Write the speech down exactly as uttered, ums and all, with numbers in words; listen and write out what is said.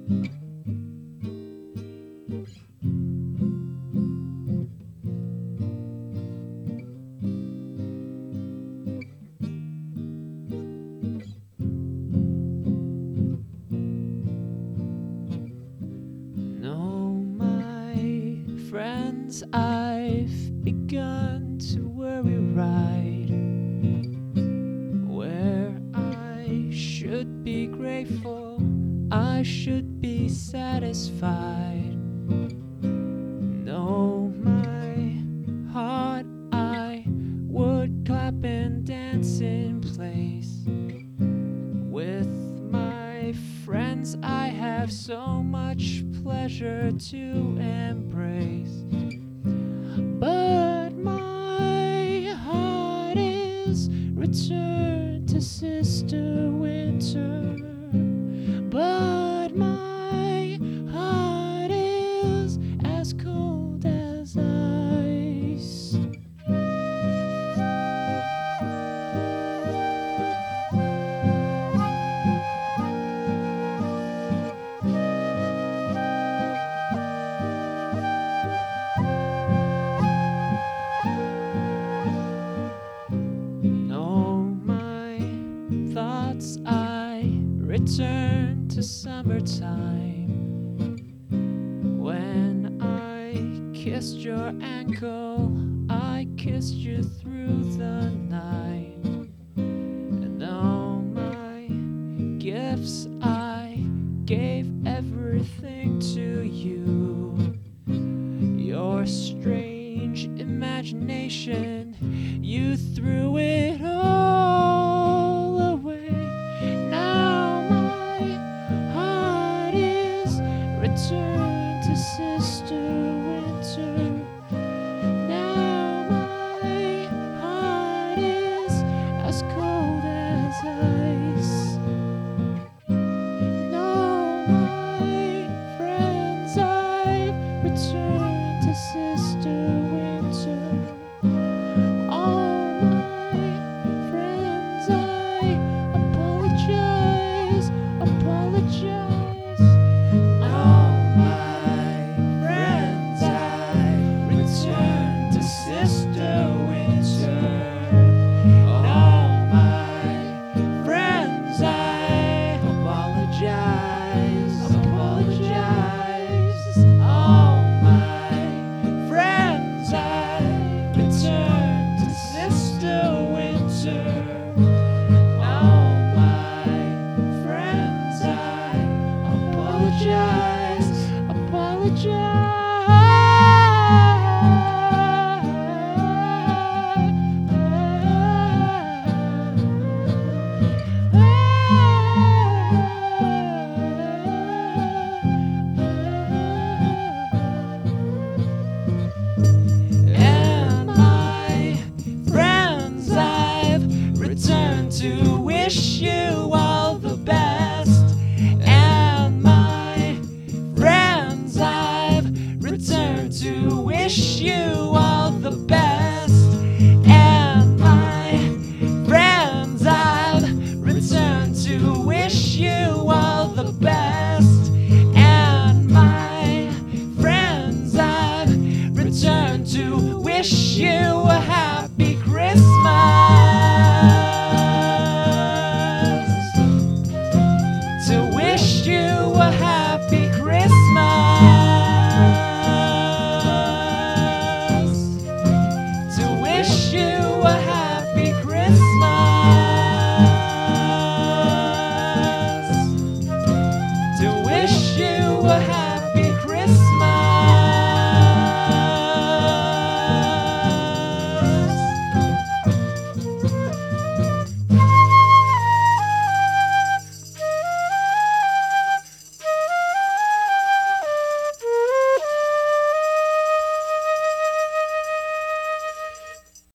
Friends, I've begun to worry right where I should be grateful, I should be satisfied. No, my heart, I would clap and dance in place. With my friends, I have so much pleasure to embrace. But my heart is returned to Sister Winter. But my heart is as cold as ice. Thoughts, I return to summertime when I kissed your ankle, I kissed you through the night. And all my gifts, I gave everything to you. Your strange imagination, you threw it all. Return to Sister Winter. Now my heart is as cold as ice. No, my friends, I've returned to Sister Winter. All my friends, I apologize, apologize. To wish you all the best, and my friends, I've returned to wish you all the best, and my friends, I've returned to wish you all the best.